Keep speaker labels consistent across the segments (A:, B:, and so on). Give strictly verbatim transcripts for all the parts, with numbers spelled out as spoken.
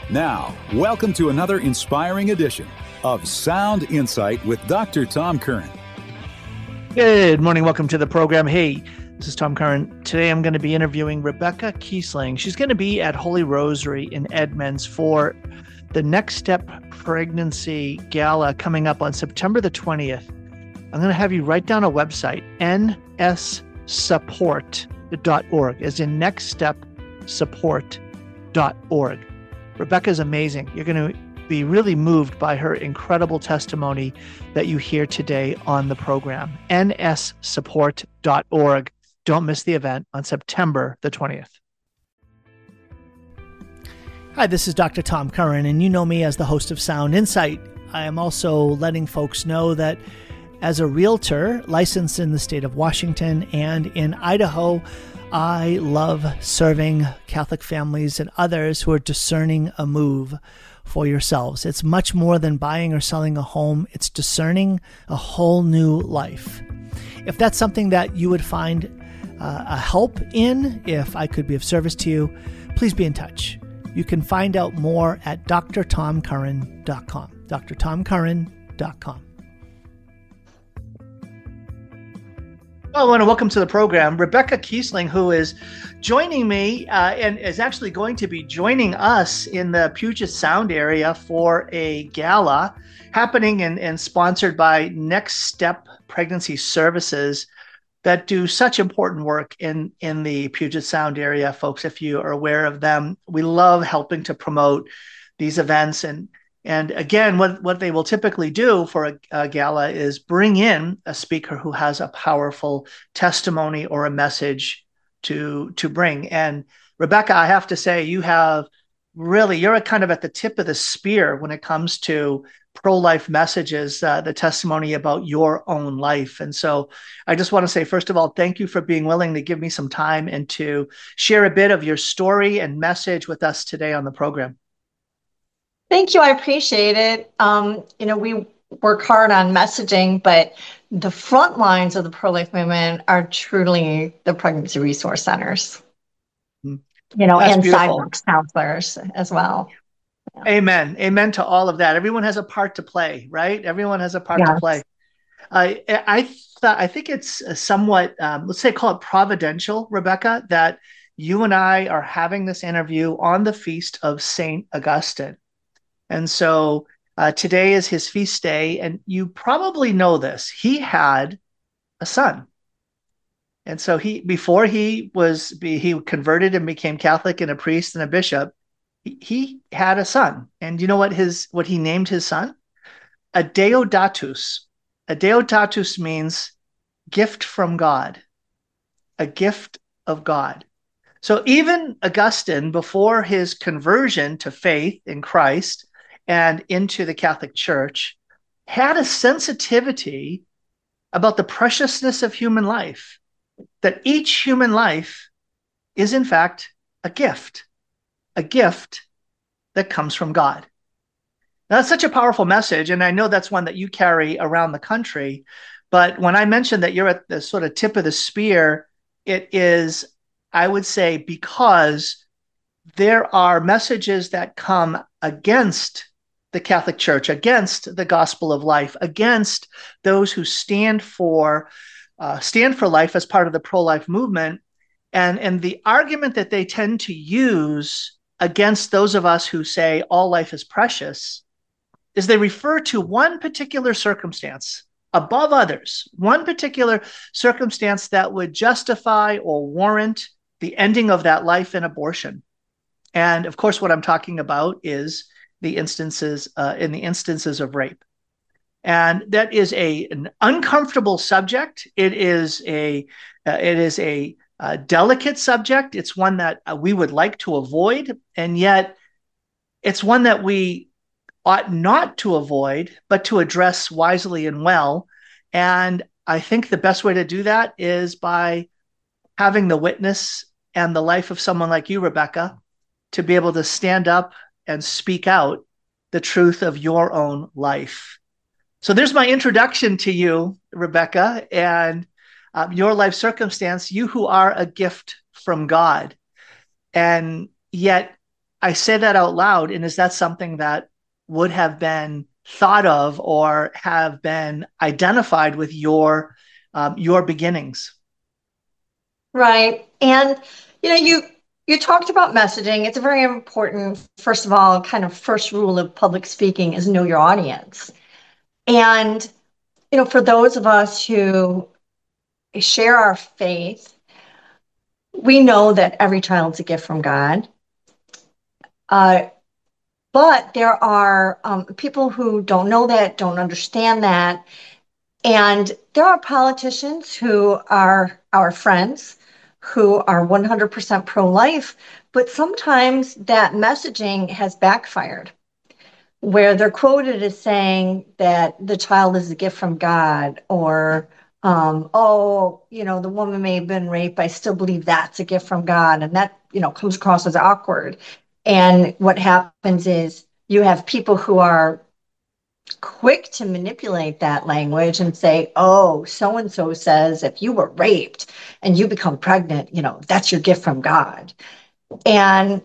A: Now, welcome to another inspiring edition of Sound Insight with Doctor Tom Curran.
B: Good morning. Welcome to the program. Hey, this is Tom Curran. Today I'm going to be interviewing Rebecca Kiesling. She's going to be at Holy Rosary in Edmonds for the Next Step Pregnancy Gala coming up on September the twentieth. I'm going to have you write down a website, n s support dot org, as in next step support dot org. Rebecca's amazing. You're going to be really moved by her incredible testimony that you hear today on the program. n s support dot org. Don't miss the event on September the twentieth. Hi, this is Doctor Tom Curran, and you know me as the host of Sound Insight. I am also letting folks know that as a realtor licensed in the state of Washington and in Idaho, I love serving Catholic families and others who are discerning a move for yourselves. It's much more than buying or selling a home. It's discerning a whole new life. If that's something that you would find uh, a help in, if I could be of service to you, please be in touch. You can find out more at d r tom curran dot com, d r tom curran dot com. Well, I want to welcome to the program Rebecca Kiesling, who is joining me uh, and is actually going to be joining us in the Puget Sound area for a gala happening and, and sponsored by Next Step Pregnancy Services that do such important work in, in the Puget Sound area. Folks, if you are aware of them, we love helping to promote these events. And And again, what, what they will typically do for a, a gala is bring in a speaker who has a powerful testimony or a message to, to bring. And Rebecca, I have to say, you have really, you're kind of at the tip of the spear when it comes to pro-life messages, uh, the testimony about your own life. And so I just want to say, first of all, thank you for being willing to give me some time and to share a bit of your story and message with us today on the program.
C: Thank you. I appreciate it. Um, you know, we work hard on messaging, but the front lines of the pro-life movement are truly the pregnancy resource centers, you know,
B: That's
C: and
B: beautiful.
C: sidewalks counselors as well. Yeah.
B: Amen. Amen to all of that. Everyone has a part to play, right? Everyone has a part
C: Yes.
B: to play. I I thought I think it's somewhat, um, let's say, call it providential, Rebecca, that you and I are having this interview on the feast of Saint Augustine. And so uh, today is his feast day, and you probably know this. He had a son. And so he, before he was, he converted and became Catholic and a priest and a bishop, he, he had a son. And you know what his, what he named his son? A Deodatus. A Deodatus means gift from God, a gift of God. So even Augustine, before his conversion to faith in Christ and into the Catholic Church, had a sensitivity about the preciousness of human life, that each human life is in fact a gift, a gift that comes from God. Now, that's such a powerful message, and I know that's one that you carry around the country, but when I mentioned that you're at the sort of tip of the spear, it is, I would say, because there are messages that come against the Catholic Church, against the gospel of life, against those who stand for uh, stand for life as part of the pro-life movement. And, and the argument that they tend to use against those of us who say all life is precious is they refer to one particular circumstance above others, one particular circumstance that would justify or warrant the ending of that life in abortion. And of course, what I'm talking about is the instances uh, in the instances of rape. And that is a an uncomfortable subject. It is a uh, it is a uh, delicate subject. It's one that uh, we would like to avoid, and yet it's one that we ought not to avoid, but to address wisely and well. And I think the best way to do that is by having the witness and the life of someone like you, Rebecca, to be able to stand up and speak out the truth of your own life. So there's my introduction to you, Rebecca, and um, your life circumstance, you who are a gift from God. And yet I say that out loud, and is that something that would have been thought of or have been identified with your um, your beginnings?
C: Right. And you know, you you talked about messaging. It's a very important, first of all, kind of first rule of public speaking is know your audience. And you know, for those of us who share our faith, we know that every child's a gift from God. Uh, but there are um, people who don't know that, don't understand that. And there are politicians who are our friends who are one hundred percent pro life, but sometimes that messaging has backfired, where they're quoted as saying that the child is a gift from God, or, um, oh, you know, the woman may have been raped, but I still believe that's a gift from God. And that, you know, comes across as awkward. And what happens is you have people who are quick to manipulate that language and say, oh, so and so says if you were raped and you become pregnant, you know, that's your gift from God. And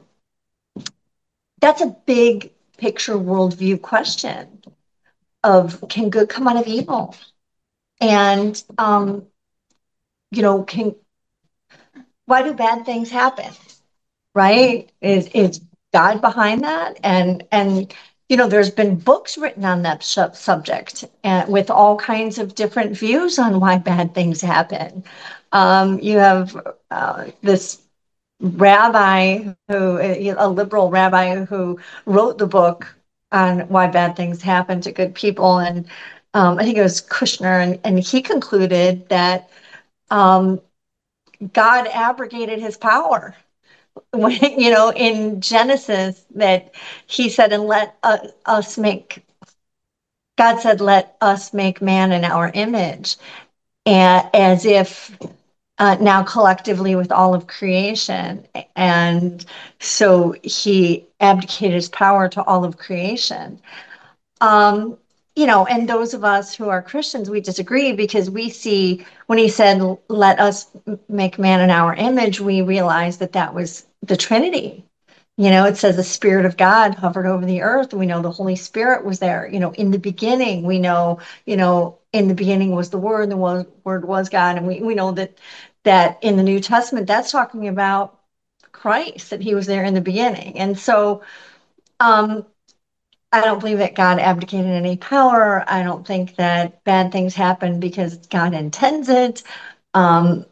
C: that's a big picture worldview question of, can good come out of evil? And, um, you know, can, why do bad things happen? Right? Is, is God behind that? And, and, you know, there's been books written on that su- subject and with all kinds of different views on why bad things happen. Um, you have uh, this rabbi who, a liberal rabbi who wrote the book on why bad things happen to good people. And um, I think it was Kushner, and, and he concluded that um, God abrogated his power. When, you know, in Genesis, that he said, and let uh, us make, God said, let us make man in our image, and as if uh, now collectively with all of creation. And so he abdicated his power to all of creation. Um, you know, and those of us who are Christians, we disagree because we see when he said, let us make man in our image, we realize that that was the Trinity. You know, it says the Spirit of God hovered over the earth. We know the Holy Spirit was there. You know, in the beginning, we know, you know, in the beginning was the Word, and the Word was God. And we, we know that that in the New Testament, that's talking about Christ, that he was there in the beginning. And so um, I don't believe that God abdicated any power. I don't think that bad things happen because God intends it. Um,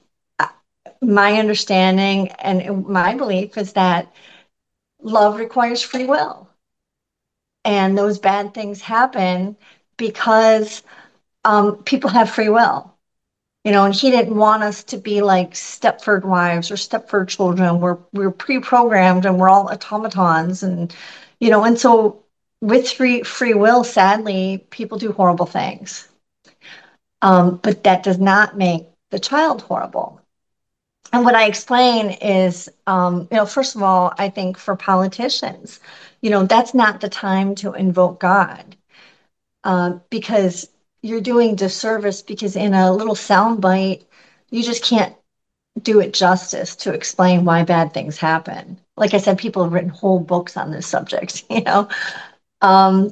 C: my understanding and my belief is that love requires free will. And those bad things happen because um, people have free will. You know, and he didn't want us to be like Stepford wives or Stepford children. We're we're pre-programmed and we're all automatons, and you know, and so with free free will, sadly, people do horrible things. Um, but that does not make the child horrible. And what I explain is, um, you know, first of all, I think for politicians, you know, that's not the time to invoke God, uh, because you're doing disservice, because in a little soundbite, you just can't do it justice to explain why bad things happen. Like I said, people have written whole books on this subject, you know. Um,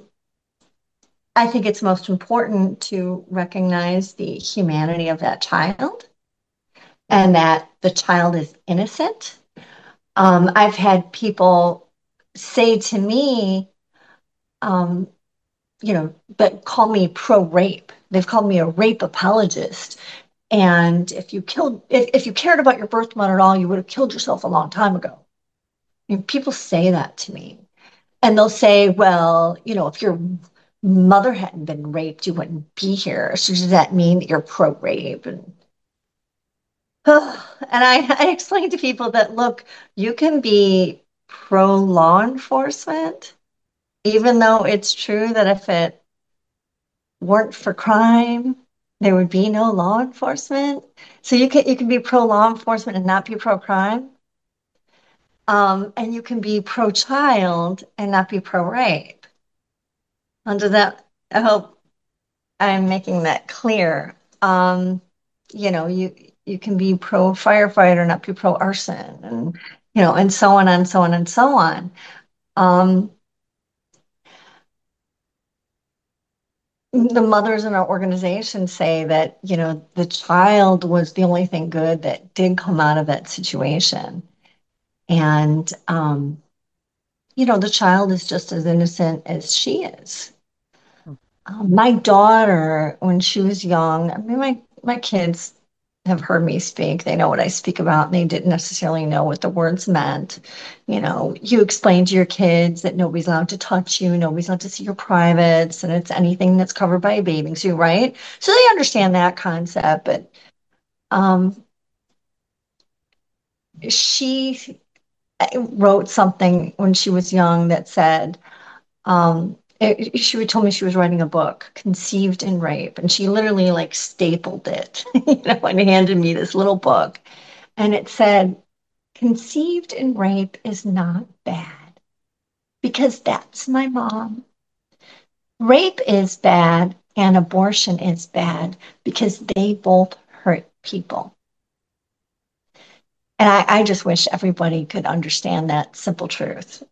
C: I think it's most important to recognize the humanity of that child and that the child is innocent. Um, I've had people say to me, um, you know, that call me pro-rape. They've called me a rape apologist. And if you killed, if, if you cared about your birth mother at all, you would have killed yourself a long time ago. I mean, people say that to me. And they'll say, well, you know, if your mother hadn't been raped, you wouldn't be here. So does that mean that you're pro-rape? And, oh, and I, I explain to people that, look, you can be pro-law enforcement, even though it's true that if it weren't for crime, there would be no law enforcement. So you can you can be pro law enforcement and not be pro crime, um, and you can be pro child and not be pro rape. Under that, I hope I'm making that clear. Um, you know, you you can be pro firefighter, not be pro arson, and you know, and so on and so on and so on. Um, the mothers in our organization say that, you know, the child was the only thing good that did come out of that situation. And, um, you know, the child is just as innocent as she is. Um, my daughter, when she was young, I mean, my, my kids have heard me speak. They know what I speak about, and they didn't necessarily know what the words meant. You know, you explain to your kids that nobody's allowed to touch you, nobody's allowed to see your privates, and it's anything that's covered by a bathing suit, right? So they understand that concept, but um, she wrote something when she was young that said, um, it, she would told me she was writing a book, Conceived in Rape, and she literally like stapled it, you know, and handed me this little book, and it said, "Conceived in rape is not bad because that's my mom. Rape is bad and abortion is bad because they both hurt people." And I, I just wish everybody could understand that simple truth.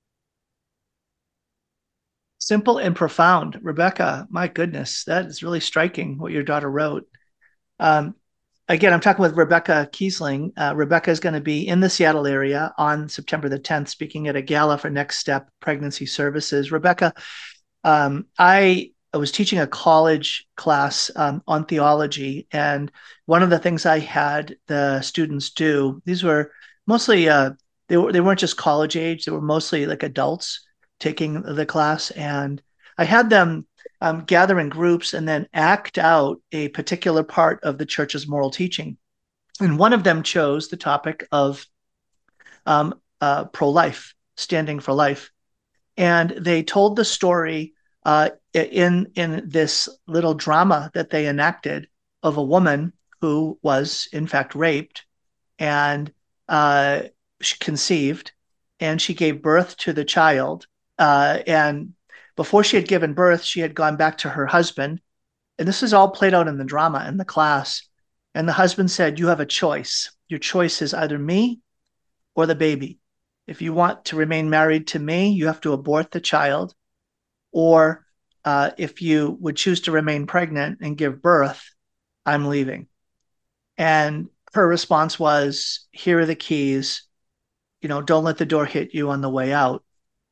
B: Simple and profound. Rebecca, my goodness, that is really striking what your daughter wrote. Um, again, I'm talking with Rebecca Kiesling. Uh, Rebecca is going to be in the Seattle area on September the tenth, speaking at a gala for Next Step Pregnancy Services. Rebecca, um, I, I was teaching a college class um, on theology, and one of the things I had the students do, these were mostly uh, they were they weren't just college age; they were mostly like adults taking the class, and I had them um, gather in groups and then act out a particular part of the church's moral teaching. And one of them chose the topic of um, uh, pro-life, standing for life, and they told the story uh, in in this little drama that they enacted of a woman who was in fact raped and uh, she conceived, and she gave birth to the child. Uh, and before she had given birth, she had gone back to her husband, and this is all played out in the drama in the class. And the husband said, "You have a choice. Your choice is either me or the baby. If you want to remain married to me, you have to abort the child. Or uh, if you would choose to remain pregnant and give birth, I'm leaving." And her response was, "Here are the keys. You know, don't let the door hit you on the way out."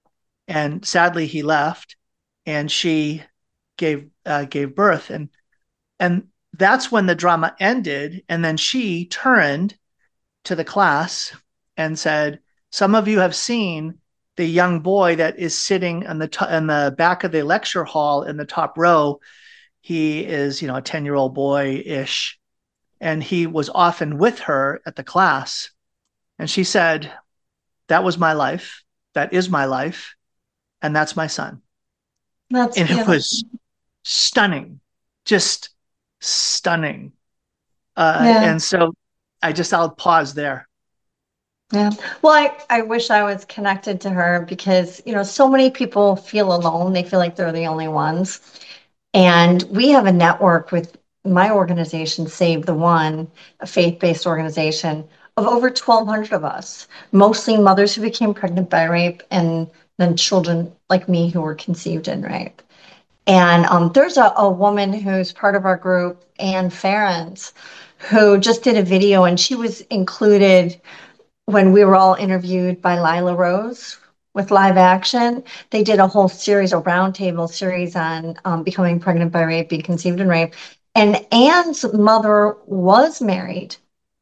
B: And sadly, he left, and she gave uh, gave birth, and and that's when the drama ended. And then she turned to the class and said, "Some of you have seen the young boy that is sitting in the t- in the back of the lecture hall in the top row. He is, you know, a ten year old boy ish, and he was often with her at the class." And she said, "That was my life. That is my life, and that's my son."
C: That's
B: And it
C: beautiful.
B: was stunning, just stunning. Uh,
C: Yeah.
B: and so I just, I'll pause there.
C: Yeah. Well, I, I wish I was connected to her because, you know, so many people feel alone. They feel like they're the only ones. And we have a network with my organization, Save the One, a faith-based organization of over twelve hundred of us, mostly mothers who became pregnant by rape and then children like me who were conceived in rape. And um, there's a, a woman who's part of our group, Anne Ferrens, who just did a video, and she was included when we were all interviewed by Lila Rose with Live Action. They did a whole series, a roundtable series on um, becoming pregnant by rape, being conceived in rape. And Anne's mother was married,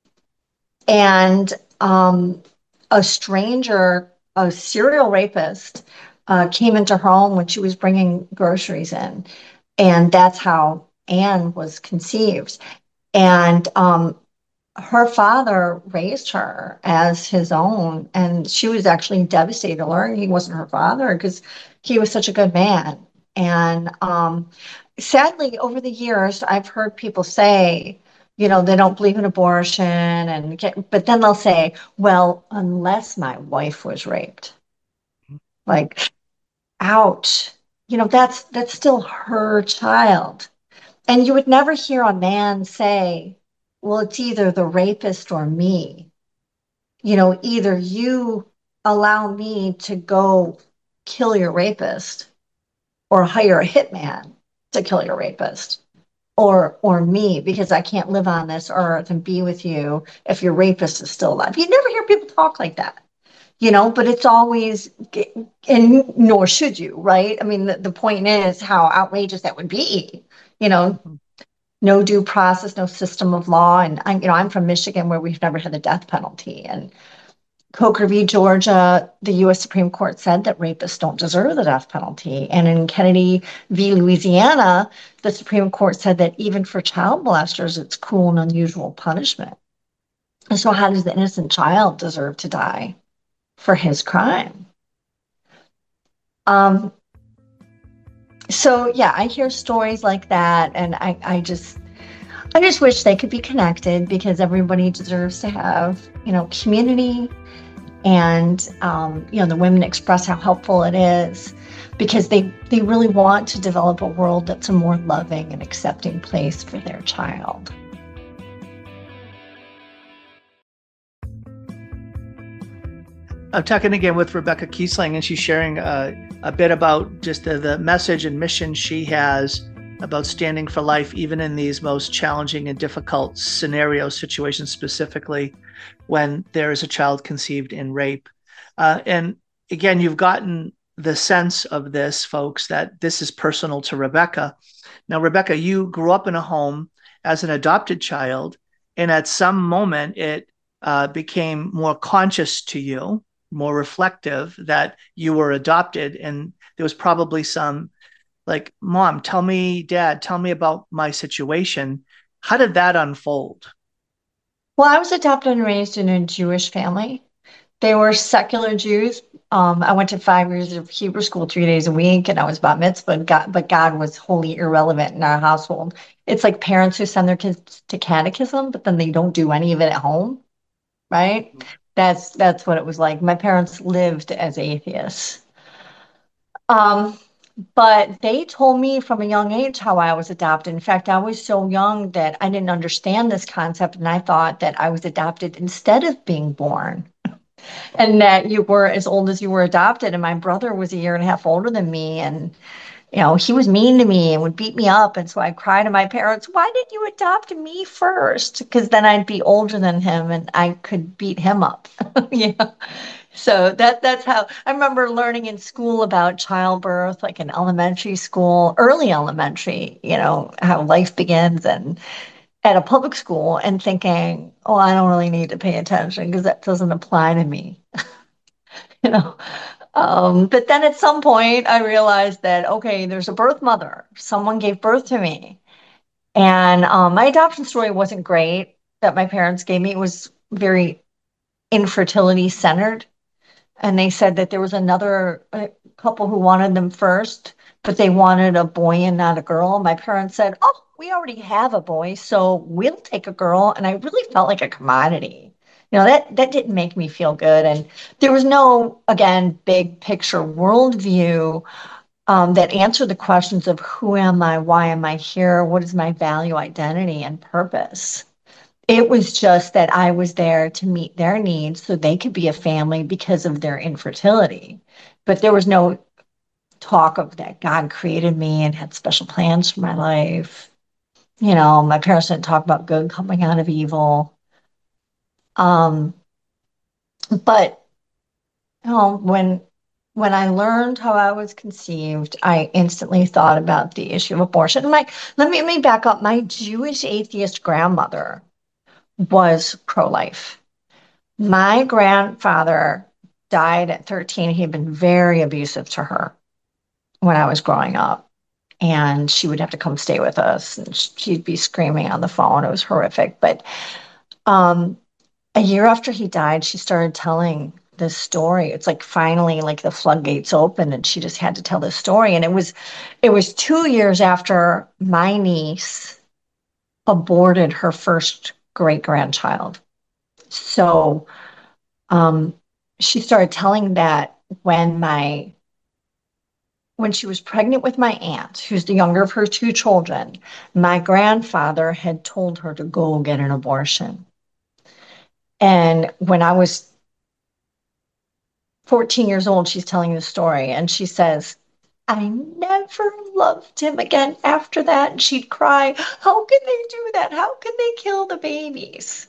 C: and um, a stranger, a serial rapist, uh, came into her home when she was bringing groceries in. And that's how Anne was conceived. And um, her father raised her as his own, and she was actually devastated to learn he wasn't her father because he was such a good man. And um, sadly, over the years, I've heard people say, you know, they don't believe in abortion, and get, but then they'll say, well, unless my wife was raped, like, ouch, you know, that's that's still her child. And you would never hear a man say, well, it's either the rapist or me. you know, either you allow me to go kill your rapist or hire a hitman to kill your rapist, or or me, because I can't live on this earth and be with you if your rapist is still alive. You never hear people talk like that, you know, but it's always, and nor should you, right? I mean, the, the point is how outrageous that would be, you know, no due process, no system of law. And I'm, you know, I'm from Michigan where we've never had the death penalty. And Coker v. Georgia, the U S Supreme Court said that rapists don't deserve the death penalty. And in Kennedy v. Louisiana, the Supreme Court said that even for child molesters, it's cruel and unusual punishment. And so how does the innocent child deserve to die for his crime? Um, so yeah, I hear stories like that, and I, I just I just wish they could be connected, because everybody deserves to have, you know, community. And, um, you know, the women express how helpful it is, because they, they really want to develop a world that's a more loving and accepting place for their child.
B: I'm talking again with Rebecca Kiesling, and she's sharing uh, a bit about just the, the message and mission she has about standing for life, even in these most challenging and difficult scenarios, situations, specifically when there is a child conceived in rape. Uh, and again, you've gotten the sense of this, folks, that this is personal to Rebecca. Now, Rebecca, you grew up in a home as an adopted child, and at some moment it uh, became more conscious to you, more reflective, that you were adopted. And there was probably some like, Mom, tell me, Dad, tell me about my situation. How did that unfold?
C: Well, I was adopted and raised in a Jewish family. They were secular Jews. Um, I went to five years of Hebrew school three days a week, and I was bat mitzvah, God, but God was wholly irrelevant in our household. It's like parents who send their kids to catechism, but then they don't do any of it at home, right? That's that's what it was like. My parents lived as atheists. Um, but they told me from a young age how I was adopted. In fact, I was so young that I didn't understand this concept, and I thought that I was adopted instead of being born, and that you were as old as you were adopted. And my brother was a year and a half older than me, and you know, he was mean to me and would beat me up. And so I cried to my parents, why did you adopt me first? Because then I'd be older than him and I could beat him up. Yeah. So that that's how I remember learning in school about childbirth, like in elementary school, early elementary, you know, how life begins, and at a public school, and thinking, oh, I don't really need to pay attention because that doesn't apply to me. You know. Um, but then at some point I realized that, okay, there's a birth mother. Someone gave birth to me. And um, my adoption story wasn't great that my parents gave me. It was very infertility centered. And they said that there was another uh, couple who wanted them first, but they wanted a boy and not a girl. My parents said, oh, we already have a boy, so we'll take a girl. And I really felt like a commodity. You know, that, that didn't make me feel good. And there was no, again, big picture worldview um, that answered the questions of who am I, why am I here, what is my value, identity, and purpose. It was just that I was there to meet their needs so they could be a family because of their infertility. But there was no talk of that God created me and had special plans for my life. You know, my parents didn't talk about good coming out of evil. Um, but you know, when when I learned how I was conceived, I instantly thought about the issue of abortion. My let me let me back up. My Jewish atheist grandmother was pro-life. My grandfather died at thirteen. He had been very abusive to her when I was growing up. And she would have to come stay with us, and she'd be screaming on the phone. It was horrific. But um, a year after he died, she started telling this story. It's like finally like the floodgates opened, and she just had to tell this story. And it was it was two years after my niece aborted her first great grandchild. So um, she started telling that when my when she was pregnant with my aunt, who's the younger of her two children, my grandfather had told her to go get an abortion. And when I was fourteen years old, she's telling the story, and she says, I never loved him again after that. And she'd cry, how can they do that? How can they kill the babies?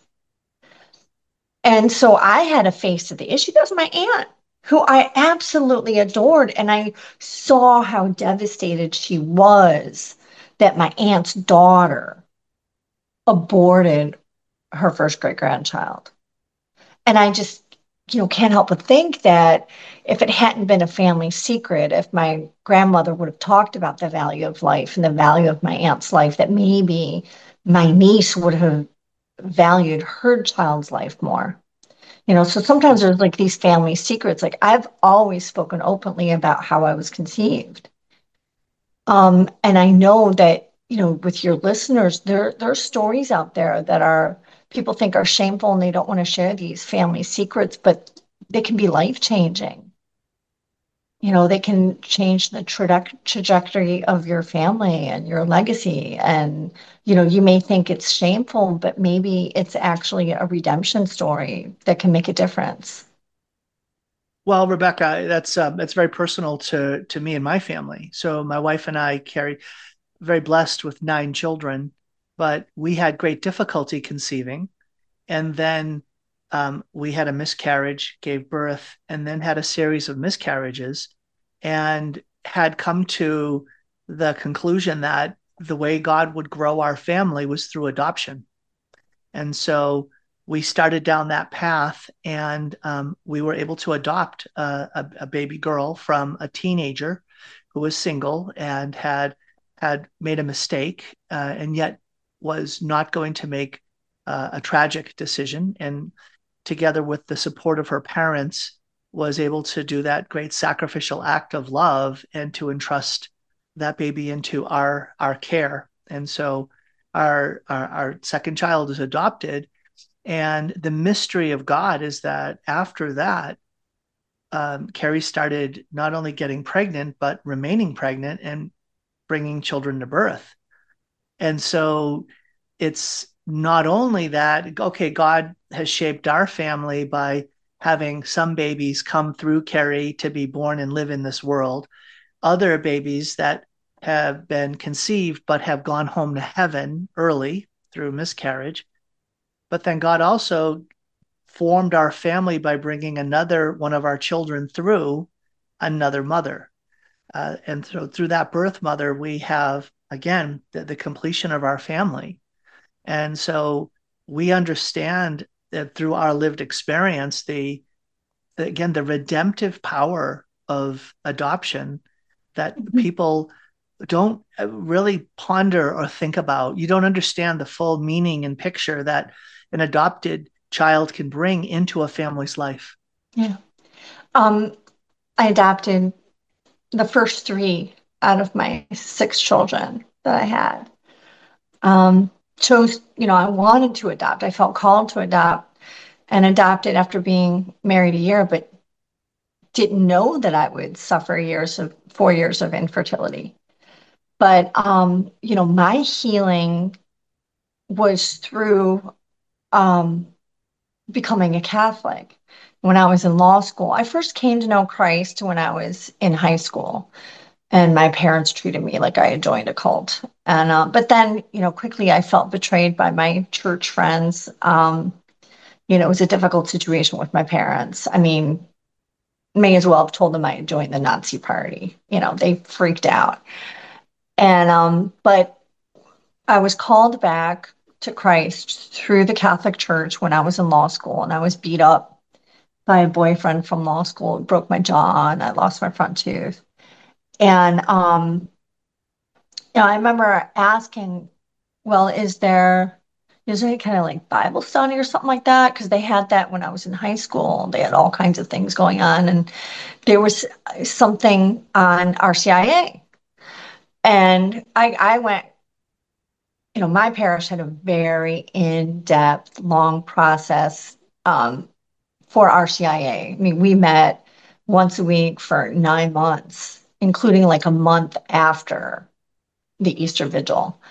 C: And so I had to face the issue. That was my aunt, who I absolutely adored. And I saw how devastated she was that my aunt's daughter aborted her first great grandchild. And I just, you know, can't help but think that if it hadn't been a family secret, if my grandmother would have talked about the value of life and the value of my aunt's life, that maybe my niece would have valued her child's life more. You know, so sometimes there's like these family secrets. Like I've always spoken openly about how I was conceived. Um, and I know that, you know, with your listeners, there, there are stories out there that are people think are shameful and they don't want to share these family secrets, but they can be life-changing. You know, they can change the traje- trajectory of your family and your legacy. And, you know, you may think it's shameful, but maybe it's actually a redemption story that can make a difference.
B: Well, Rebecca, that's um, that's very personal to to me and my family. So my wife and I carry very blessed with nine children, but we had great difficulty conceiving, and then um, we had a miscarriage, gave birth, and then had a series of miscarriages, and had come to the conclusion that the way God would grow our family was through adoption. And so we started down that path, and um, we were able to adopt a, a, a baby girl from a teenager who was single and had had made a mistake, uh, and yet was not going to make uh, a tragic decision. And together with the support of her parents, was able to do that great sacrificial act of love and to entrust that baby into our our care. And so our our, our second child is adopted. And the mystery of God is that after that, um, Carrie started not only getting pregnant, but remaining pregnant and bringing children to birth. And so it's not only that, okay, God has shaped our family by having some babies come through Carrie to be born and live in this world, other babies that have been conceived but have gone home to heaven early through miscarriage. But then God also formed our family by bringing another one of our children through another mother. Uh, and so through that birth mother, we have, again, the, the completion of our family. And so we understand that through our lived experience, the, the again, the redemptive power of adoption that people don't really ponder or think about. You don't understand the full meaning and picture that an adopted child can bring into a family's life.
C: Yeah. Um, I adopted the first three out of my six children that I had. Um, chose, you know, I wanted to adopt. I felt called to adopt and adopted after being married a year, but didn't know that I would suffer years of four years of infertility. But, um, you know, my healing was through um, becoming a Catholic. When I was in law school, I first came to know Christ when I was in high school, and my parents treated me like I had joined a cult. And uh, but then, you know, quickly I felt betrayed by my church friends. Um, you know, it was a difficult situation with my parents. I mean, may as well have told them I had joined the Nazi party. You know, they freaked out. And um, but I was called back to Christ through the Catholic Church when I was in law school, and I was beat up by a boyfriend from law school. It broke my jaw, and I lost my front tooth. And um, you know, I remember asking, "Well, is there is there any kind of like Bible study or something like that?" Because they had that when I was in high school. They had all kinds of things going on, and there was something on R C I A. And I, I went, you know, my parish had a very in-depth, long process um, for R C I A. I mean, we met once a week for nine months, including like a month after the Easter Vigil.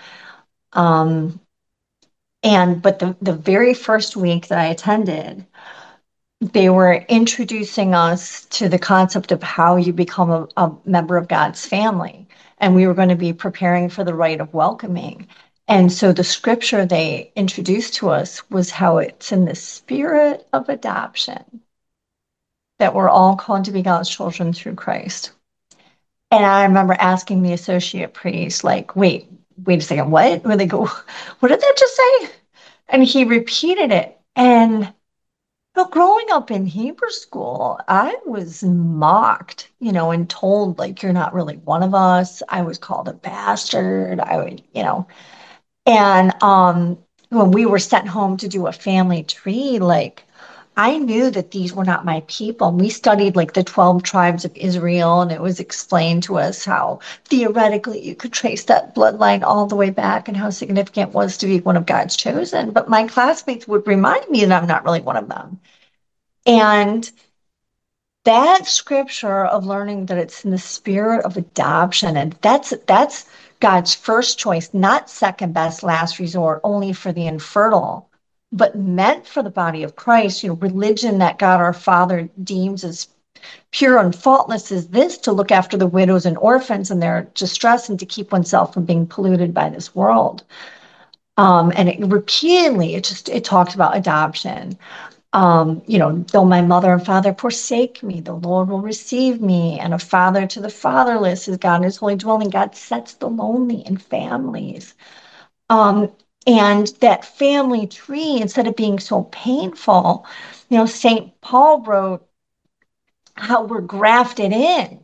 C: Um, and but the, the very first week that I attended, they were introducing us to the concept of how you become a, a member of God's family. And we were going to be preparing for the rite of welcoming. And so the scripture they introduced to us was how it's in the spirit of adoption that we're all called to be God's children through Christ. And I remember asking the associate priest, like, wait, wait a second, what? Where they go, what did that just say? And he repeated it. And well, growing up in Hebrew school, I was mocked, you know, and told, like, you're not really one of us. I was called a bastard. I would, you know, and um, when we were sent home to do a family tree, like, I knew that these were not my people. We studied like the twelve tribes of Israel, and it was explained to us how theoretically you could trace that bloodline all the way back and how significant it was to be one of God's chosen. But my classmates would remind me that I'm not really one of them. And that scripture of learning that it's in the spirit of adoption, and that's that's God's first choice, not second best, last resort, only for the infertile, but meant for the body of Christ. You know, religion that God our Father deems as pure and faultless is this: to look after the widows and orphans in their distress and to keep oneself from being polluted by this world. Um, and it repeatedly, it just it talks about adoption. Um, you know, though my mother and father forsake me, the Lord will receive me. And a father to the fatherless is God in his holy dwelling. God sets the lonely in families. Um, and that family tree, instead of being so painful, you know, Saint Paul wrote how we're grafted in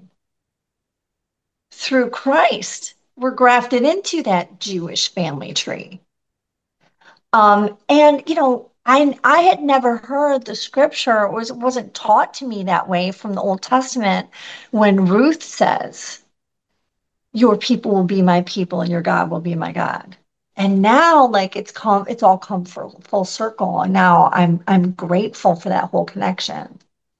C: through Christ. We're grafted into that Jewish family tree. Um, and, you know, I, I had never heard the scripture, it was, wasn't taught to me that way from the Old Testament, when Ruth says, your people will be my people and your God will be my God. And now, like, it's come, it's all come full, full circle. And now I'm, I'm grateful for that whole connection.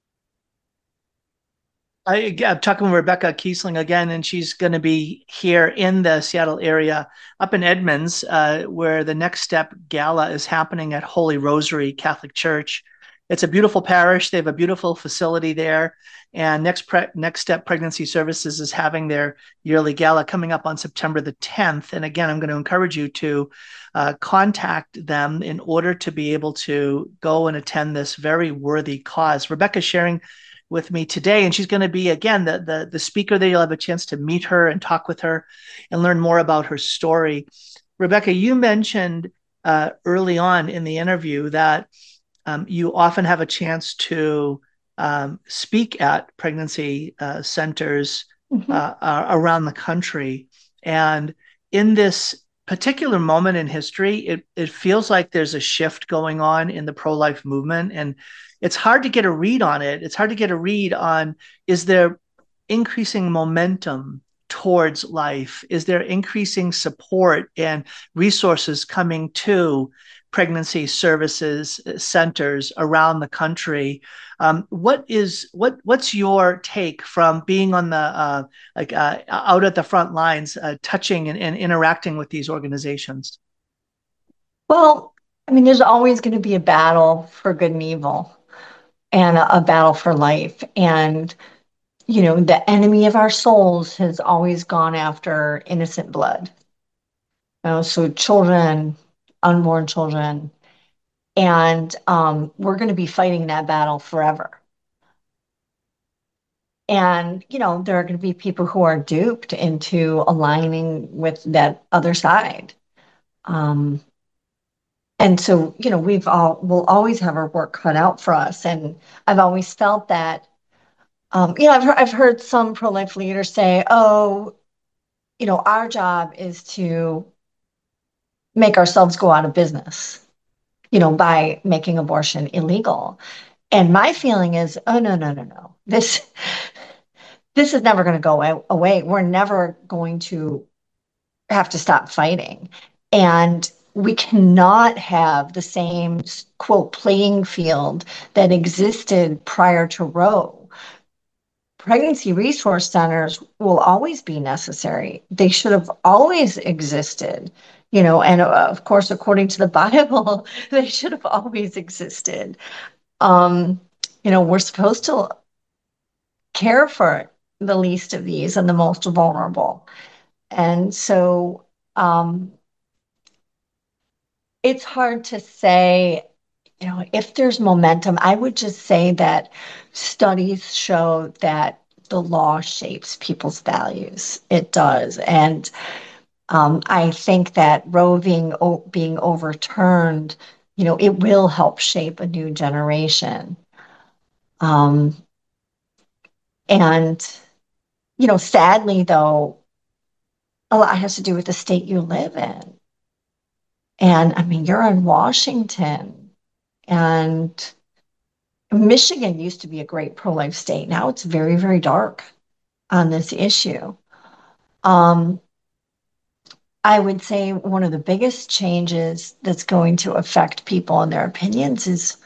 B: I, I'm talking with Rebecca Kiesling again, and she's going to be here in the Seattle area, up in Edmonds, uh, where the Next Step Gala is happening at Holy Rosary Catholic Church. It's a beautiful parish. They have a beautiful facility there. And Next Pre- Next Step Pregnancy Services is having their yearly gala coming up on September the tenth. And again, I'm going to encourage you to uh, contact them in order to be able to go and attend this very worthy cause. Rebecca's sharing with me today, and she's going to be, again, the, the the speaker there. You'll have a chance to meet her and talk with her and learn more about her story. Rebecca, you mentioned uh, early on in the interview that um, you often have a chance to um, speak at pregnancy uh, centers mm-hmm. uh, around the country. And in this particular moment in history, it, it feels like there's a shift going on in the pro-life movement, and it's hard to get a read on it. It's hard to get a read on, is there increasing momentum towards life? Is there increasing support and resources coming to pregnancy services centers around the country? Um, what is what what's your take from being on the uh, like uh, out at the front lines, uh, touching and, and interacting with these organizations?
C: Well, I mean, there's always going to be a battle for good and evil, and a, a battle for life. And, you know, the enemy of our souls has always gone after innocent blood. You know, so children, unborn children, and um, we're going to be fighting that battle forever. And, you know, there are going to be people who are duped into aligning with that other side. Um, and so, you know, we've all, we'll always have our work cut out for us. And I've always felt that, um, you know, I've heard, I've heard some pro-life leaders say, oh, you know, our job is to make ourselves go out of business, you know, by making abortion illegal. And my feeling is, oh, no, no, no, no. This, this is never going to go away. We're never going to have to stop fighting. And we cannot have the same, quote, playing field that existed prior to Roe. Pregnancy resource centers will always be necessary. They should have always existed, you know, and of course, according to the Bible, they should have always existed. Um, You know, we're supposed to care for the least of these and the most vulnerable. And so um, it's hard to say, you know, if there's momentum. I would just say that studies show that the law shapes people's values. It does. And um, I think that Roe being, being overturned, you know, it will help shape a new generation. Um, and, you know, sadly, though, a lot has to do with the state you live in. And I mean, you're in Washington, and Michigan used to be a great pro-life state. Now it's very, very dark on this issue. Um, I would say one of the biggest changes that's going to affect people and their opinions is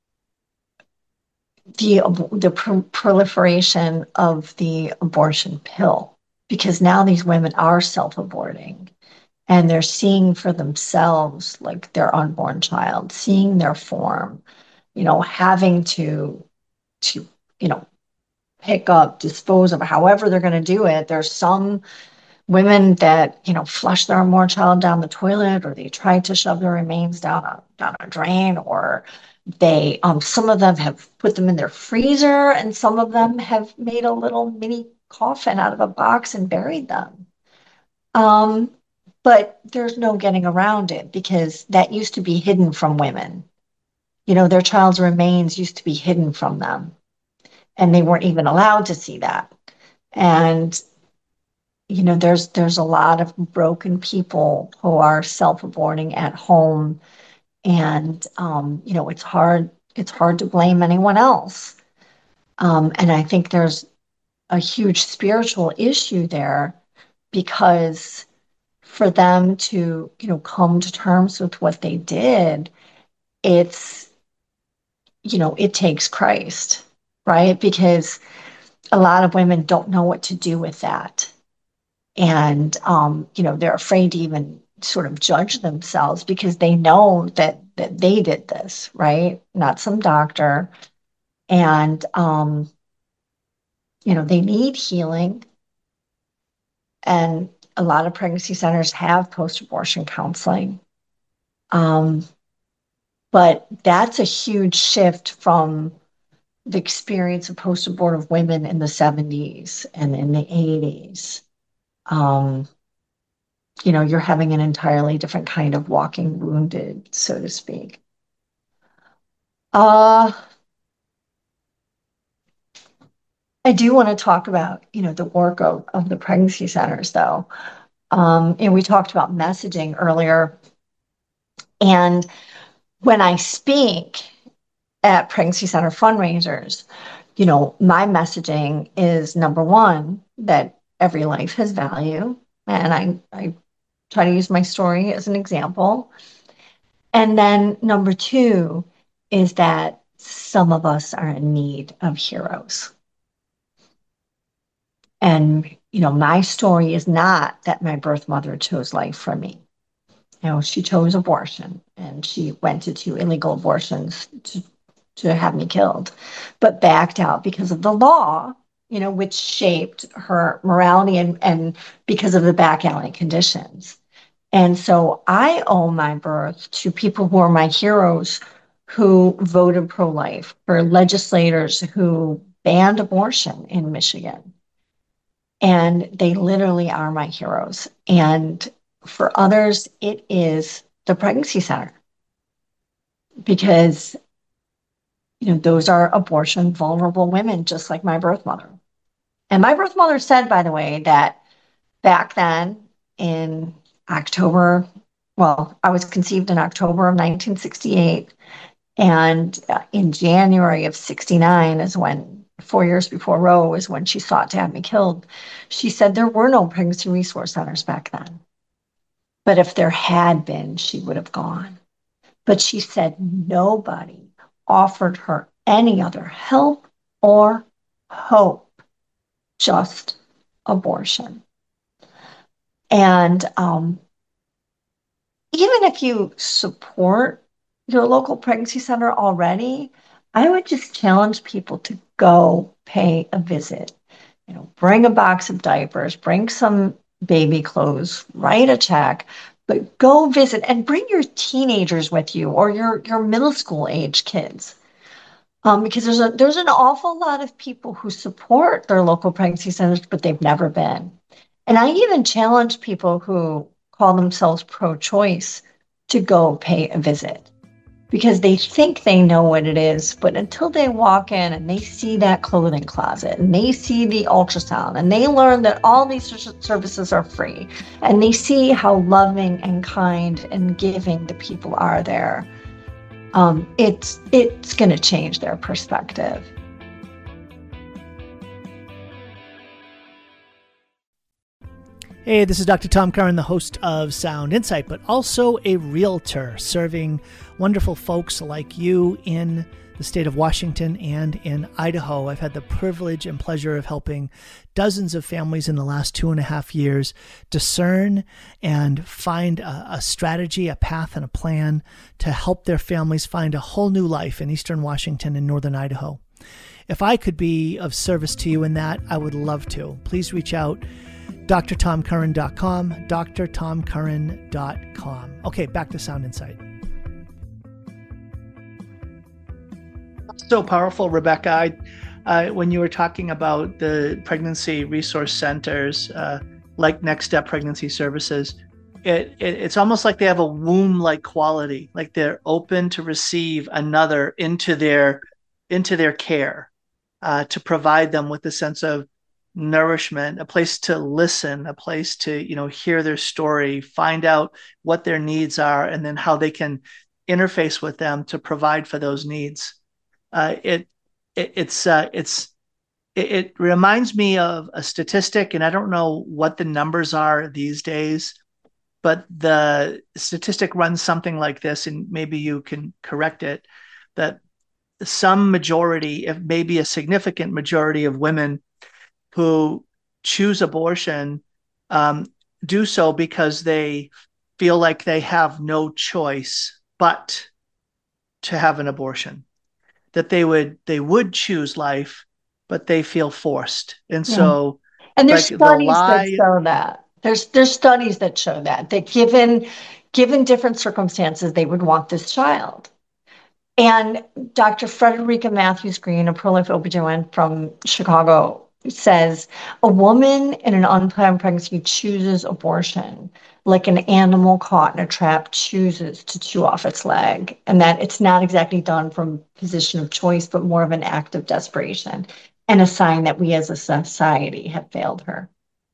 C: the the pro- proliferation of the abortion pill, because now these women are self-aborting and they're seeing for themselves, like their unborn child, seeing their form, you know, having to to you know pick up, dispose of, however they're going to do it. There's some women that, you know, flush their unborn child down the toilet, or they try to shove their remains down a down a drain, or they um some of them have put them in their freezer, and some of them have made a little mini coffin out of a box and buried them. Um, but there's no getting around it, because that used to be hidden from women. You know, their child's remains used to be hidden from them, and they weren't even allowed to see that. And you know, there's there's a lot of broken people who are self-aborting at home, and um, you know, it's hard it's hard to blame anyone else. Um, and I think there's a huge spiritual issue there, because for them to, you know, come to terms with what they did, it's, you know, it takes Christ, right? Because a lot of women don't know what to do with that. And, um, you know, they're afraid to even sort of judge themselves, because they know that, that they did this, right? Not some doctor. And, um, you know, they need healing. And a lot of pregnancy centers have post-abortion counseling. Um, but that's a huge shift from the experience of post-abortive women in the seventies and in the eighties. Um, you know, you're having an entirely different kind of walking wounded, so to speak. Uh, I do want to talk about, you know, the work of, of the pregnancy centers, though. Um, and we talked about messaging earlier. And when I speak at pregnancy center fundraisers, you know, my messaging is, number one, that every life has value. And I, I try to use my story as an example. And then number two is that some of us are in need of heroes. And, you know, my story is not that my birth mother chose life for me. You know, she chose abortion, and she went to two illegal abortions to, to have me killed, but backed out because of the law, you know, which shaped her morality, and, and because of the back alley conditions. And so I owe my birth to people who are my heroes, who voted pro-life, for legislators who banned abortion in Michigan. And they literally are my heroes. And for others, it is the pregnancy center, because, you know, those are abortion vulnerable women, just like my birth mother. And my birth mother said, by the way, that back then in October, well, I was conceived in October of nineteen sixty-eight, and in January of sixty-nine is when, four years before Roe, is when she sought to have me killed. She said there were no pregnancy resource centers back then. But if there had been, she would have gone. But she said nobody offered her any other help or hope, just abortion. And um, even if you support your local pregnancy center already, I would just challenge people to go pay a visit. You know, bring a box of diapers, bring some baby clothes, write a check, but go visit and bring your teenagers with you or your your middle school age kids. Um, because there's a there's an awful lot of people who support their local pregnancy centers, but they've never been. And I even challenge people who call themselves pro-choice to go pay a visit because they think they know what it is, but until they walk in and they see that clothing closet and they see the ultrasound and they learn that all these services are free and they see how loving and kind and giving the people are there, um, it's it's going to change their perspective.
D: Hey, this is Doctor Tom Curran, the host of Sound Insight, but also a realtor serving wonderful folks like you in the state of Washington and in Idaho. I've had the privilege and pleasure of helping dozens of families in the last two and a half years discern and find a, a strategy, a path, and a plan to help their families find a whole new life in eastern Washington and northern Idaho. If I could be of service to you in that, I would love to. Please reach out. D R tom curran dot com, D R tom curran dot com. Okay, back to Sound Insight.
B: So powerful, Rebecca. I, uh, when you were talking about the pregnancy resource centers, uh, like Next Step Pregnancy Services, it, it it's almost like they have a womb-like quality, like they're open to receive another into their into their care, uh, to provide them with a sense of nourishment, a place to listen, a place to, you know, hear their story, find out what their needs are, and then how they can interface with them to provide for those needs. Uh, it, it it's uh, it's it, it reminds me of a statistic, and I don't know what the numbers are these days, but the statistic runs something like this, and maybe you can correct it, that some majority, if maybe a significant majority of women who choose abortion um, do so because they feel like they have no choice but to have an abortion, that they would they would choose life, but they feel forced. And
C: Yeah.
B: so
C: And there's
B: like the
C: studies
B: lie,
C: that show that. There's there's studies that show that, that given given different circumstances, they would want this child. And Doctor Frederica Matthews Green, a pro-life O B G Y N from Chicago, says a woman in an unplanned pregnancy chooses abortion like an animal caught in a trap chooses to chew off its leg, and that it's not exactly done from a position of choice, but more of an act of desperation and a sign that we as a society have failed her.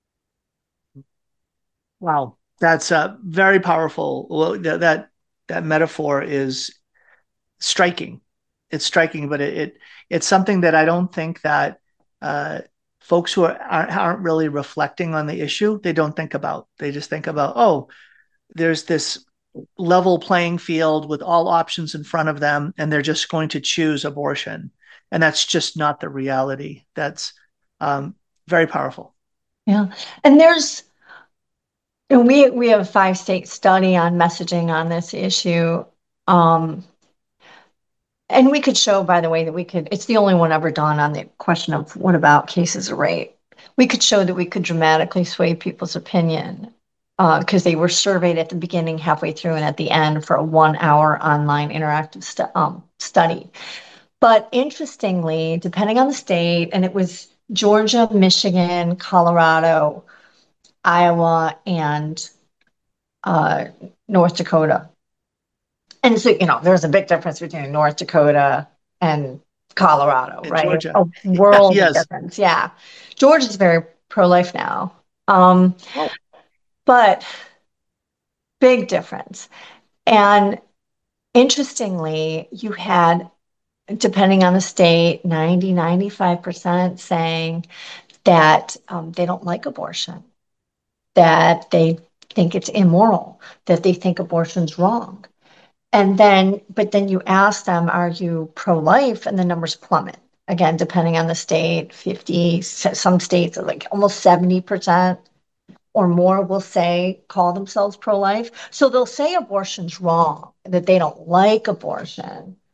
B: Wow, that's uh, very powerful. Well, that, that that metaphor is striking. It's striking, but it, it it's something that I don't think that uh, folks who are, aren't really reflecting on the issue, they don't think about. They just think about, oh, there's this level playing field with all options in front of them, and they're just going to choose abortion. And that's just not the reality. That's um, very powerful.
C: Yeah. And there's, and we, we have a five state study on messaging on this issue. Um, And we could show, by the way, that we could, it's the only one ever done on the question of what about cases of rape. We could show that we could dramatically sway people's opinion because uh, they were surveyed at the beginning, halfway through, and at the end for a one hour online interactive stu- um, study. But interestingly, depending on the state, and it was Georgia, Michigan, Colorado, Iowa, and uh, North Dakota. And so, you know, there's a big difference between North Dakota and Colorado,
B: In
C: right?
B: Georgia.
C: A world
B: Yeah,
C: of
B: yes.
C: difference. Yeah. Georgia's very pro-life now. Um,
B: Oh.
C: But big difference. And interestingly, you had, depending on the state, ninety, ninety-five percent saying that um, they don't like abortion, that they think it's immoral, that they think abortion's wrong. And then, but then you ask them, are you pro-life? And the numbers plummet. Again, depending on the state, fifty, some states are like almost seventy percent or more will say, call themselves pro-life. So they'll say abortion's wrong, that they don't like abortion,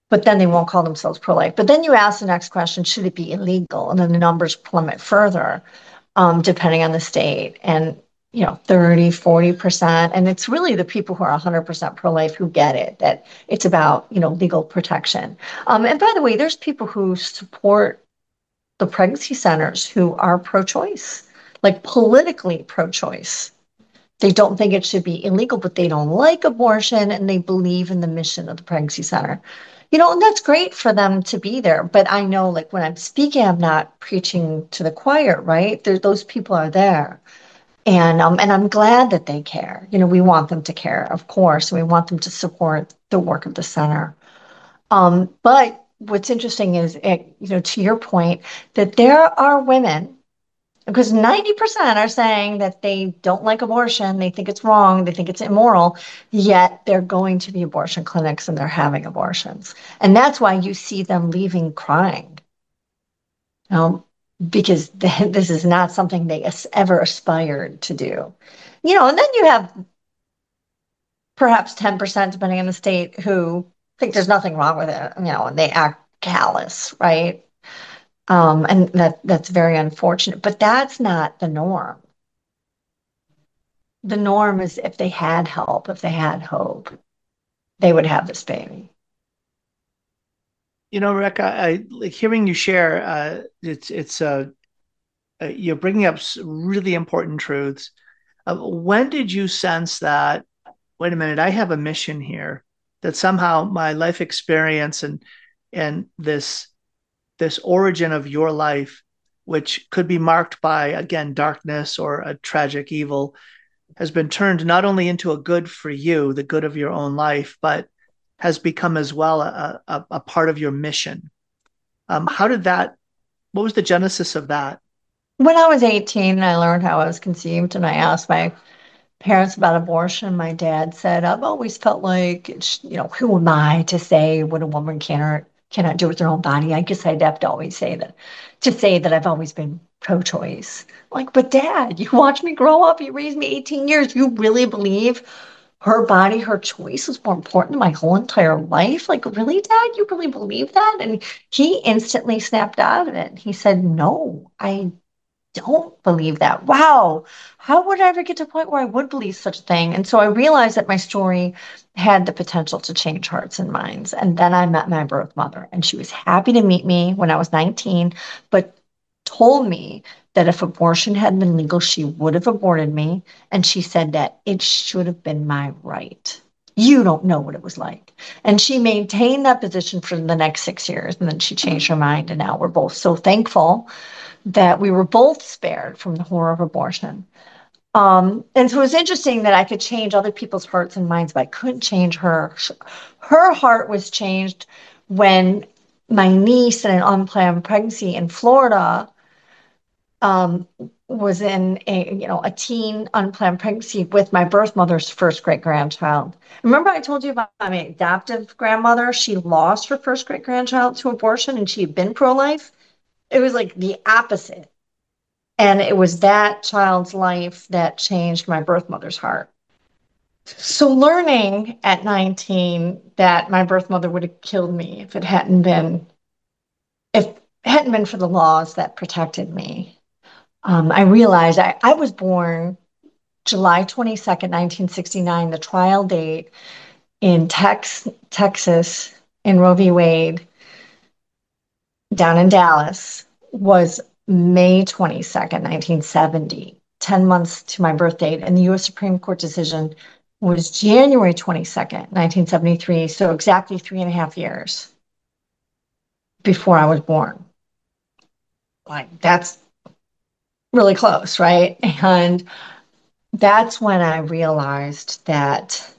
C: but then they won't call themselves pro-life. But then you ask the next question, should it be illegal? And then the numbers plummet further, um, depending on the state. And, you know, thirty, forty percent. And it's really the people who are one hundred percent pro-life who get it, that it's about, you know, legal protection. Um, and by the way, there's people who support the pregnancy centers who are pro-choice, like politically pro-choice. They don't think it should be illegal, but they don't like abortion and they believe in the mission of the pregnancy center. You know, and that's great for them to be there. But I know, like, when I'm speaking, I'm not preaching to the choir, right? There, those people are there. And um, and I'm glad that they care. You know, we want them to care, of course. And we want them to support the work of the center. Um, but what's interesting is, it, you know, to your point, that there are women, because ninety percent are saying that they don't like abortion, they think it's wrong, they think it's immoral, yet they're going to the abortion clinics and they're having abortions. And that's why you see them leaving crying. You know, because this is not something they ever aspired to do. You know, and then you have perhaps ten percent, depending on the state, who think there's nothing wrong with it, you know, and they act callous, right? Um, and that that's very unfortunate, but that's not the norm. The norm is if they had help, if they had hope, they would have this baby.
B: You know, Rebecca, I like hearing you share. Uh, it's it's uh, uh, you're bringing up really important truths. Uh, when did you sense that? Wait a minute, I have a mission here. That somehow my life experience and and this this origin of your life, which could be marked by, again, darkness or a tragic evil, has been turned not only into a good for you, the good of your own life, but has become as well a, a, a part of your mission. Um, how did that, what was the genesis of that?
C: When I was eighteen, I learned how I was conceived, and I asked my parents about abortion. My dad said, I've always felt like, it's, you know, who am I to say what a woman can or cannot do with their own body? I guess I'd have to always say that, to say that I've always been pro-choice. Like, but Dad, you watched me grow up. You raised me eighteen years. You really believe her body, her choice was more important than my whole entire life? Like, really, Dad? You really believe that? And he instantly snapped out of it. He said, no, I don't believe that. Wow. How would I ever get to a point where I would believe such a thing? And so I realized that my story had the potential to change hearts and minds. And then I met my birth mother, and she was happy to meet me when I was nineteen, but told me that if abortion had been legal, she would have aborted me. And she said that it should have been my right. You don't know what it was like. And she maintained that position for the next six years. And then she changed her mind. And now we're both so thankful that we were both spared from the horror of abortion. Um, and so it was interesting that I could change other people's hearts and minds, but I couldn't change her. Her heart was changed when my niece in an unplanned pregnancy in Florida um, was in a, you know, a teen unplanned pregnancy with my birth mother's first great grandchild. Remember I told you about my adoptive grandmother? She lost her first great grandchild to abortion, and she had been pro-life. It was like the opposite. And it was that child's life that changed my birth mother's heart. So learning at nineteen that my birth mother would have killed me if it hadn't been, if it hadn't been for the laws that protected me, um, I realized I, I was born July twenty-second, nineteen sixty-nine, the trial date in Tex, Texas, in Roe v. Wade, down in Dallas, was May twenty-second, nineteen seventy, ten months to my birth date. And the U S Supreme Court decision was January twenty-second, nineteen seventy-three. So exactly three and a half years before I was born. Like, that's really close, right? And that's when I realized that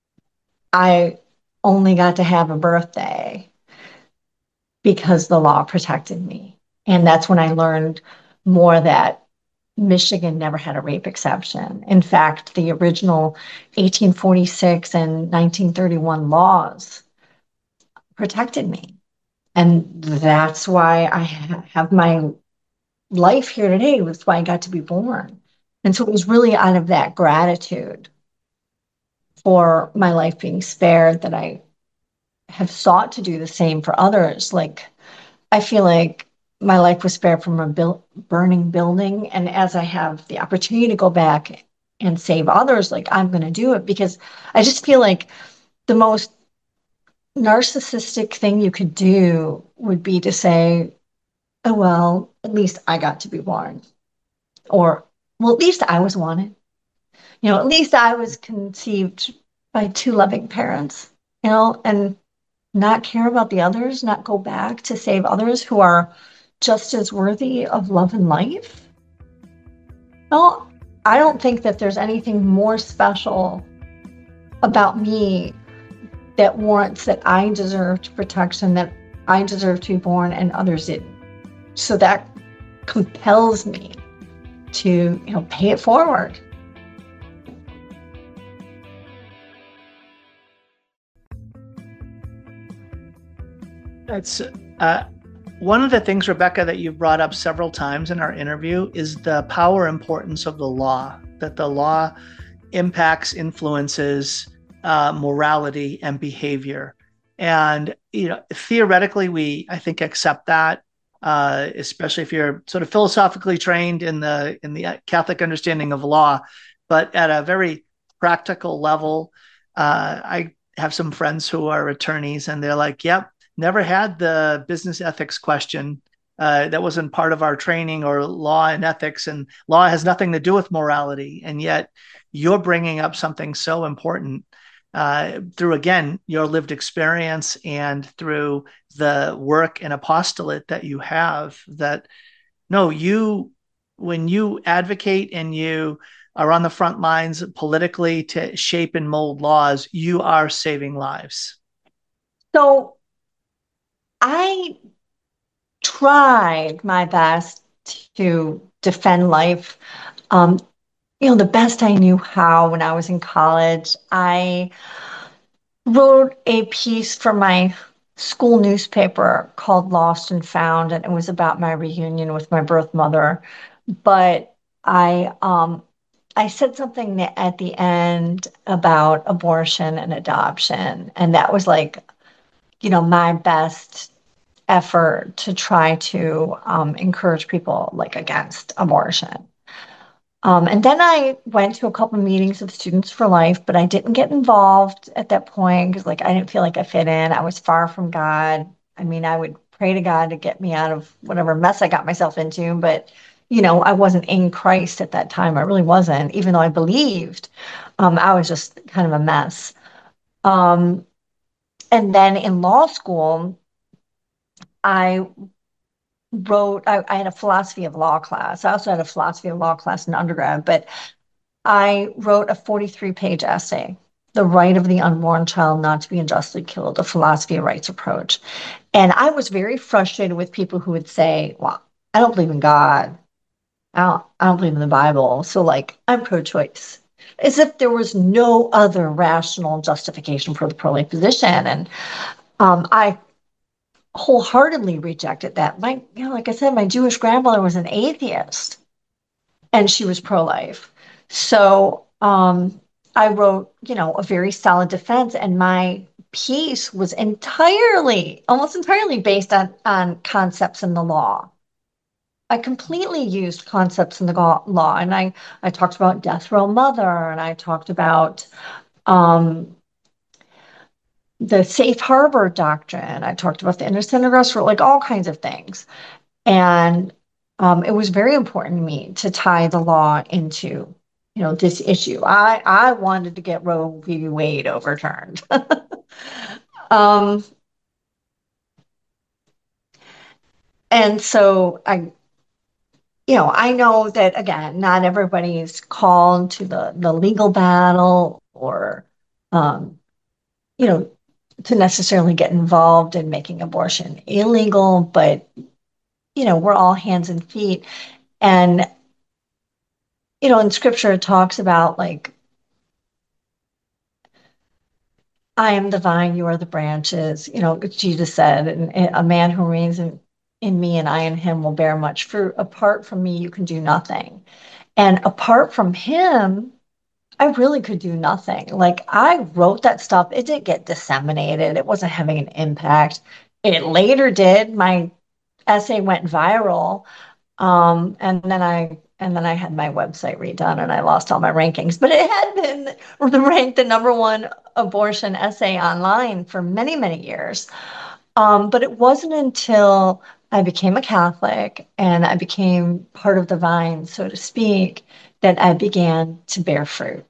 C: I only got to have a birthday because the law protected me. And that's when I learned more that Michigan never had a rape exception. In fact, the original eighteen forty-six and nineteen thirty-one laws protected me. And that's why I have my life here today. That's why I got to be born. And so it was really out of that gratitude for my life being spared that I have sought to do the same for others. Like, I feel like my life was spared from a bil- burning building. And as I have the opportunity to go back and save others, like, I'm going to do it, because I just feel like the most narcissistic thing you could do would be to say, oh, well, at least I got to be born. Or, well, at least I was wanted. You know, at least I was conceived by two loving parents, you know, and not care about the others, not go back to save others who are just as worthy of love and life. No, I don't think that there's anything more special about me that warrants that I deserved protection, that I deserve to be born and others didn't. So that compels me to, you know, pay it forward.
B: That's uh, one of the things, Rebecca, that you brought up several times in our interview is the power importance of the law, that the law impacts, influences uh, morality and behavior. And, you know, theoretically, we, I think, accept that, uh, especially if you're sort of philosophically trained in the in the Catholic understanding of law. But at a very practical level, uh, I have some friends who are attorneys, and they're like, yep, never had the business ethics question. Uh, that wasn't part of our training, or law and ethics, and law has nothing to do with morality. And yet you're bringing up something so important uh, through, again, your lived experience and through the work and apostolate that you have, that no, you, when you advocate and you are on the front lines politically to shape and mold laws, you are saving lives.
C: So I tried my best to defend life. Um, you know, the best I knew how. When I was in college, I wrote a piece for my school newspaper called Lost and Found, and it was about my reunion with my birth mother. But I, um, I said something at the end about abortion and adoption, and that was like, you know, my best effort to try to um, encourage people like against abortion. Um, and then I went to a couple of meetings of Students for Life, but I didn't get involved at that point because, like, I didn't feel like I fit in. I was far from God. I mean, I would pray to God to get me out of whatever mess I got myself into, but, you know, I wasn't in Christ at that time. I really wasn't, even though I believed. Um, I was just kind of a mess. Um, and then in law school, I wrote, I, I had a philosophy of law class. I also had a philosophy of law class in undergrad, but I wrote a forty-three page essay, The Right of the Unborn Child Not to Be Unjustly Killed, a philosophy of rights approach. And I was very frustrated with people who would say, well, I don't believe in God. I don't, I don't believe in the Bible. So, like, I'm pro-choice. As if there was no other rational justification for the pro-life position. And um, I wholeheartedly rejected that. My, you know, like I said, my Jewish grandmother was an atheist, and she was pro-life. So um, I wrote, you know, a very solid defense, and my piece was entirely, almost entirely based on on concepts in the law. I completely used concepts in the law, and I I talked about death row mother, and I talked about um, the safe harbor doctrine. I talked about the innocent arrest rule, like all kinds of things. And um, it was very important to me to tie the law into, you know, this issue. I, I wanted to get Roe v. Wade overturned. um, and so I, you know, I know that, again, not everybody's called to the, the legal battle or, um, you know, to necessarily get involved in making abortion illegal, but, you know, we're all hands and feet. And, you know, in scripture, it talks about, like, I am the vine, you are the branches, you know, Jesus said, and, and a man who remains in, in me and I in him will bear much fruit. Apart from me, you can do nothing. And apart from him, I really could do nothing. Like, I wrote that stuff. It didn't get disseminated. It wasn't having an impact. It later did. My essay went viral. Um, and then I and then I had my website redone and I lost all my rankings. But it had been the ranked the number one abortion essay online for many, many years. Um, but it wasn't until I became a Catholic and I became part of the vine, so to speak, that I began to bear fruit.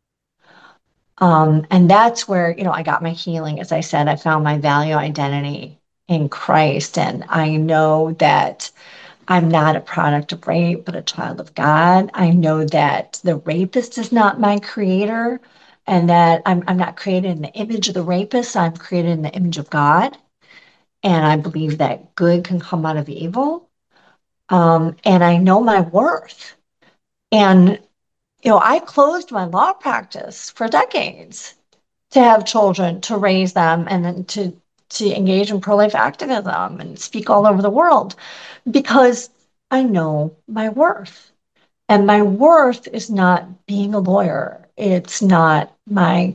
C: Um, and that's where, you know, I got my healing. As I said, I found my value identity in Christ. And I know that I'm not a product of rape, but a child of God. I know that the rapist is not my creator and that I'm, I'm not created in the image of the rapist. I'm created in the image of God. And I believe that good can come out of evil. Um, and I know my worth. And, you know, I closed my law practice for decades to have children, to raise them, and then to, to engage in pro-life activism and speak all over the world because I know my worth. And my worth is not being a lawyer. It's not my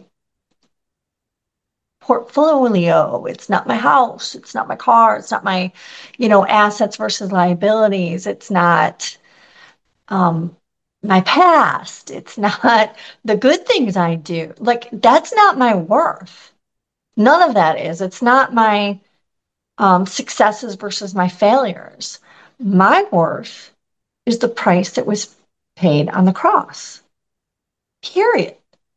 C: portfolio. It's not my house. It's not my car. It's not my, you know, assets versus liabilities. It's not um, my past. It's not the good things I do. Like, that's not my worth. None of that is. It's not my um, successes versus my failures. My worth is the price that was paid on the cross. Period.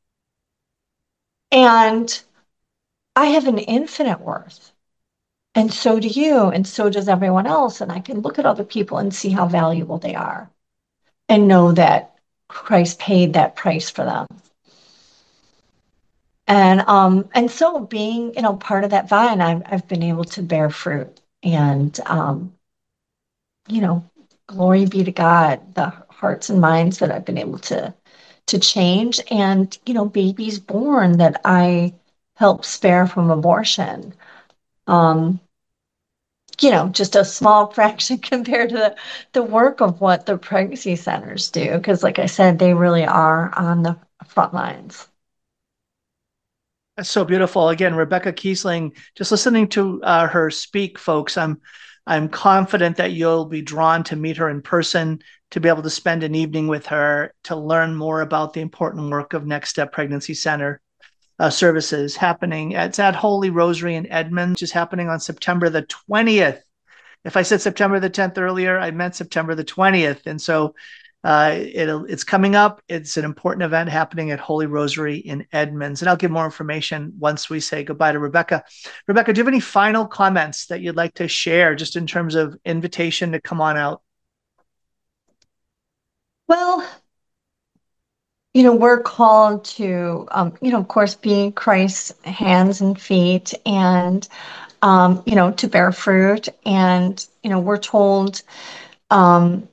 C: And I have an infinite worth. And so do you, and so does everyone else. And I can look at other people and see how valuable they are and know that Christ paid that price for them. And um, and so being, you know, part of that vine, I've, I've been able to bear fruit. And, um, you know, glory be to God, the hearts and minds that I've been able to, to change. And, you know, babies born that I help spare from abortion. Um, you know, just a small fraction compared to the, the work of what the pregnancy centers do. Because like I said, they really are on the front lines.
B: That's so beautiful. Again, Rebecca Kiesling, just listening to uh, her speak, folks, I'm I'm confident that you'll be drawn to meet her in person, to be able to spend an evening with her, to learn more about the important work of Next Step Pregnancy Center uh, services happening. It's at Holy Rosary in Edmonds, which is happening on September the twentieth. If I said September the tenth earlier, I meant September the twentieth. And so uh, it'll, it's coming up. It's an important event happening at Holy Rosary in Edmonds. And I'll give more information once we say goodbye to Rebecca. Rebecca, do you have any final comments that you'd like to share just in terms of invitation to come on out?
C: Well, you know, we're called to, um, you know, of course, be Christ's hands and feet and, um, you know, to bear fruit. And, you know, we're told um,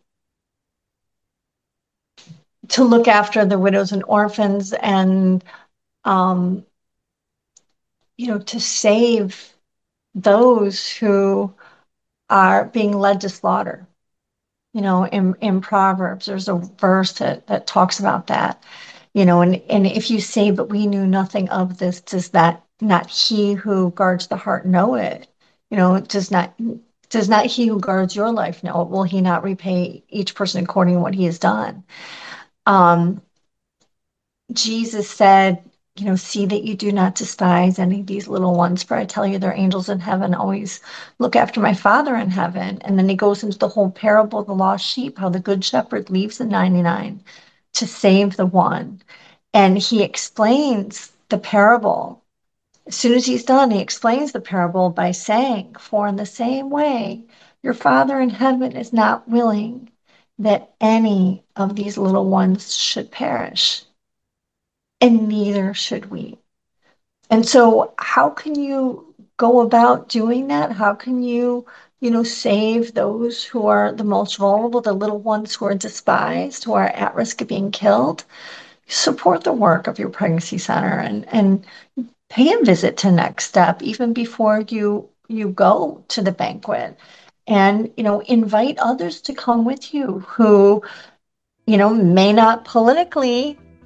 C: to look after the widows and orphans and, um, you know, to save those who are being led to slaughter. You know, in, in Proverbs, there's a verse that, that talks about that. You know, and, and if you say, but we knew nothing of this, does that not he who guards the heart know it? You know, does not does not he who guards your life know it? Will he not repay each person according to what he has done? Um, Jesus said, you know, see that you do not despise any of these little ones, for I tell you, they're angels in heaven, always look after my Father in heaven. And then he goes into the whole parable of the lost sheep, how the good shepherd leaves the ninety-nine to save the one. And he explains the parable. As soon as he's done, he explains the parable by saying, for in the same way, your Father in heaven is not willing that any of these little ones should perish, and neither should we. And so how can you go about doing that? How can you, you know, save those who are the most vulnerable, the little ones who are despised, who are at risk of being killed? Support the work of your pregnancy center and, and pay a visit to Next Step even before you, you go to the banquet. And, you know, invite others to come with you who, you know, may not politically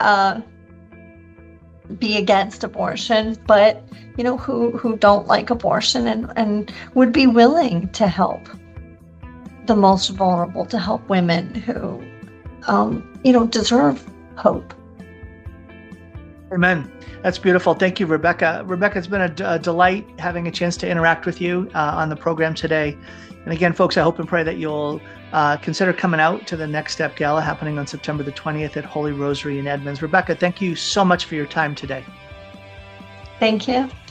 C: uh, be against abortion, but you know, who who don't like abortion and, and would be willing to help the most vulnerable, to help women who, um, you know, deserve hope.
B: Amen. That's beautiful. Thank you, Rebecca. Rebecca, it's been a, d- a delight having a chance to interact with you uh, on the program today. And again, folks, I hope and pray that you'll uh, consider coming out to the Next Step Gala happening on September the twentieth at Holy Rosary in Edmonds. Rebecca, thank you so much for your time today.
C: Thank you.